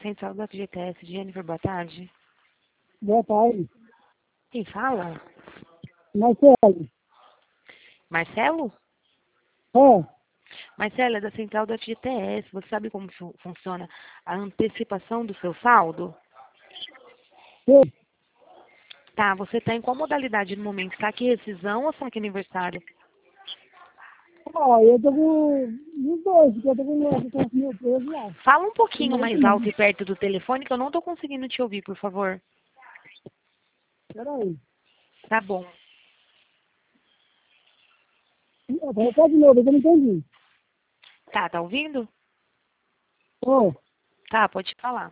central da FGTS. Jennifer, boa tarde. Boa tarde. Quem fala? Marcelo. Marcelo? É, Marcelo, é da central da FGTS. Você sabe como funciona a antecipação do seu saldo? sei. Tá, você tá em qual modalidade no momento? Saque rescisão ou saque aniversário? Eu tô com os dois, porque eu tô com meu preso lá. Fala um Tem pouquinho outro mais não. alto e perto do telefone que eu não tô conseguindo te ouvir, por favor. Peraí. Tá bom. Repete de novo, eu não entendi. Tá ouvindo? Ô, Tá, pode falar.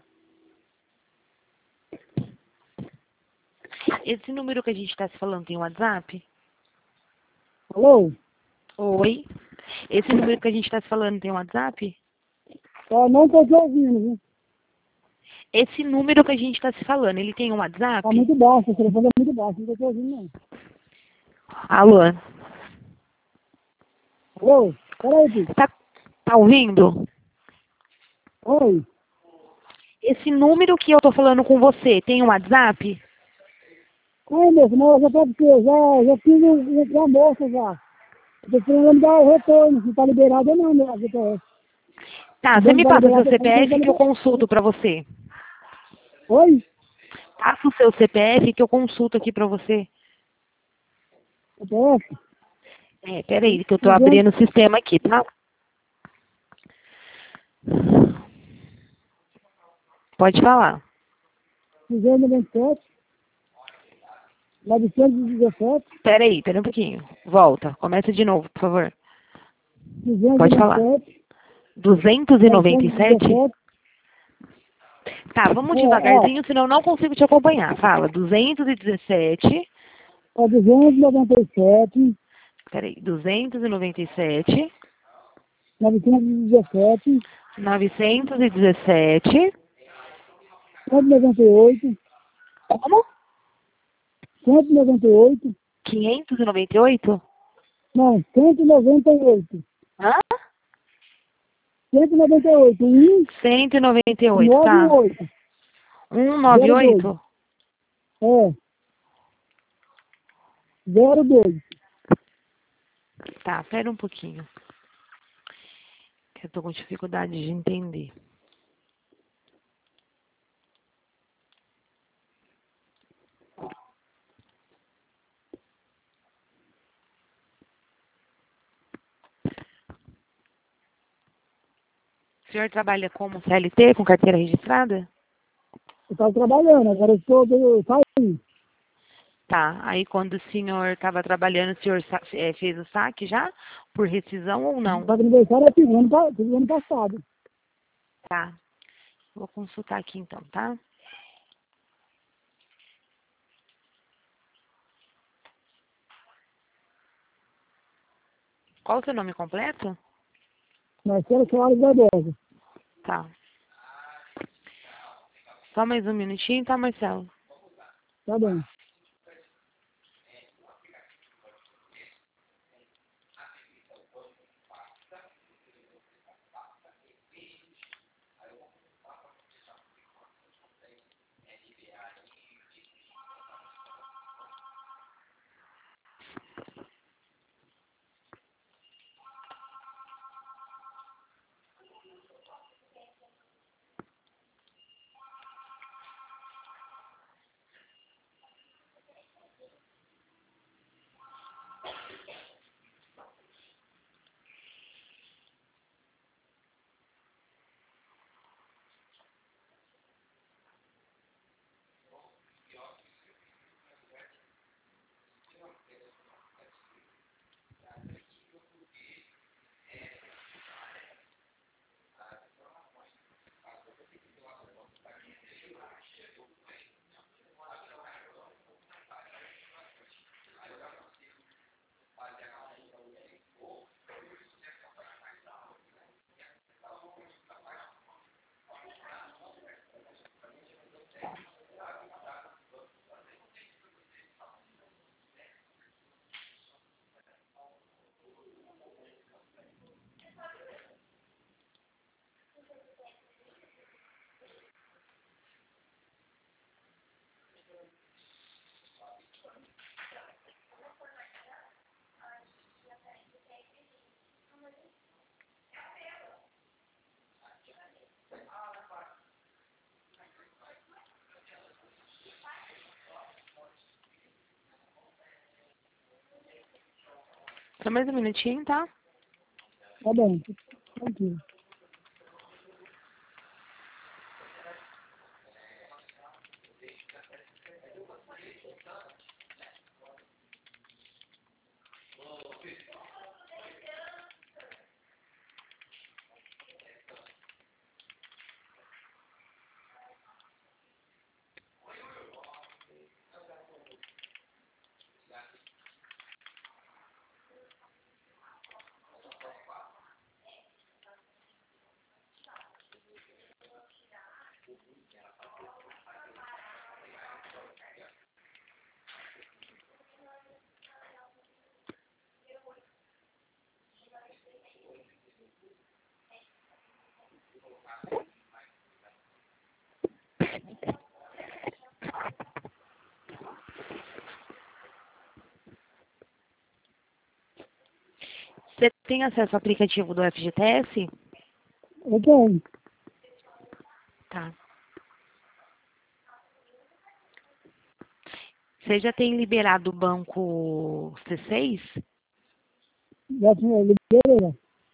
Esse número que a gente tá se falando tem WhatsApp? alô? Oi? Esse número que a gente tá se falando tem WhatsApp? Não tô te ouvindo, viu? Esse número que a gente tá se falando, ele tem um Tá WhatsApp? muito baixo, o telefone é muito baixo, não tô te ouvindo não. Alô? Alô? Peraí, filho. Tá ouvindo? Oi. Esse número que eu tô falando com você tem um WhatsApp? Ai, moço, mas eu já tô porque já fiz um almoço já. Eu tô querendo me dar o retorno, se tá liberado ou não, meu GPS. Tá, O você banco me tá passa o seu liberado, o banco tá CPF que eu liberado. consulto pra você. Oi? Passa o seu CPF que eu consulto aqui pra você. GPS? Peraí, que eu tô 200, abrindo o sistema aqui, tá? Pode falar. 297, 917, Peraí um pouquinho. Volta. Começa de novo, por favor. 297, Pode falar. 297? 917, Tá, vamos ó, devagarzinho, senão eu não consigo te acompanhar. Fala, 217. 297, Peraí, 297. 917, 917. 198, Como? 198, 598? não, 198, Hã? 198, 198, tá. 198, 02, 198? é, 02. Tá, pera um pouquinho. Que eu tô com dificuldade de entender. O senhor trabalha como CLT, com carteira registrada? Eu estava trabalhando, agora eu saí. Tá, aí quando o senhor estava trabalhando, o senhor fez o saque já? Por rescisão ou não? O aniversário tive ano passado. Tá, vou consultar aqui então, tá? Qual o seu nome completo? Marcelo Soares Barbosa. Tá. Só mais um minutinho, tá, Marcelo? Tá bem. Só mais um minutinho, tá? Tá bom, tranquilo. Você tem acesso ao aplicativo do FGTS? Eu tenho. Tá. Você já tem liberado o banco C6? Já tinha liberei.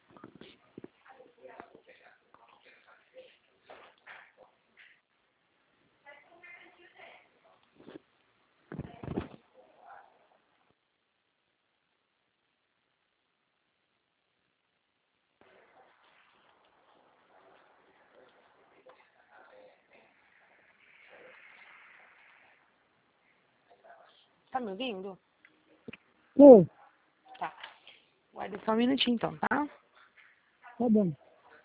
Tá me ouvindo? Tô, Tá. Guarda só um minutinho então, tá? tá bom.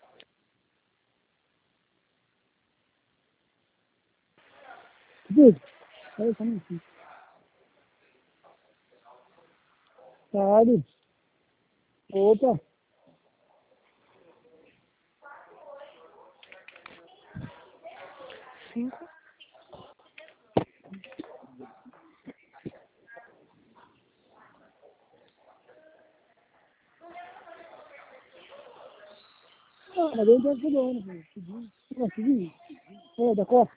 Diz, aí, tá aqui. Pare. Opa, 5. mas ele tá chegando, filho. Seguiu. É, da Costa.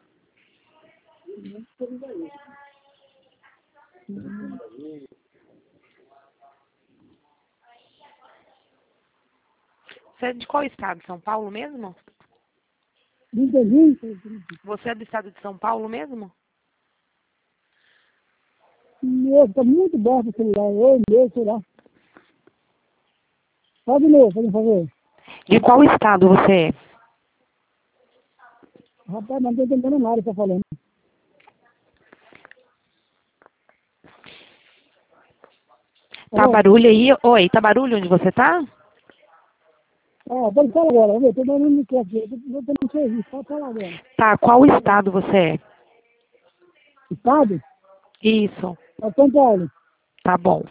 Você é de qual estado? São Paulo mesmo? Não entendi. Você é do estado de São Paulo mesmo? Meu, tá muito baixo o celular. Meu, sei lá. Faz de novo, por favor. De qual estado você é? Rapaz, não tô entendendo nada que tá falando. Tá Alô? barulho aí? Oi, tá barulho onde você tá? Ah, pode falar agora. Eu tô dando no microfone. Eu tô no serviço. Pode falar agora. Tá, qual estado você é? Estado? Isso, É São Paulo. tá bom.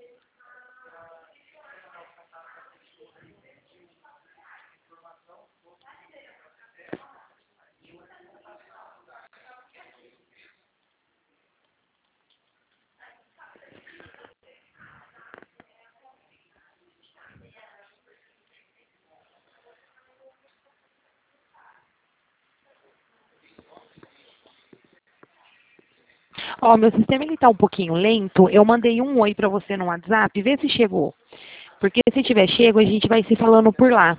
Ó, meu sistema ele tá um pouquinho lento. Eu mandei um oi pra você no WhatsApp, vê se chegou. Porque se tiver chego, a gente vai se falando por lá.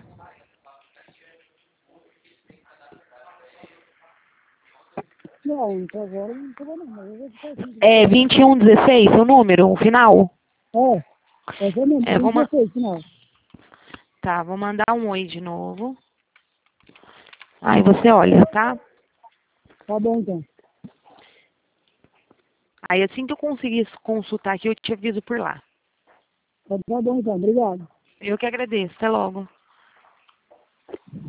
Não, então agora não tô vendo, mas eu vou ficar assim. É 2116, o número, o final? Essa é mesmo, É, 36, final. tá, vou mandar um oi de novo. Aí você olha, tá? Tá bom, então. Aí assim que eu conseguir consultar aqui, eu te aviso por lá. Tá bom, então. Obrigado. Eu que agradeço. Até logo.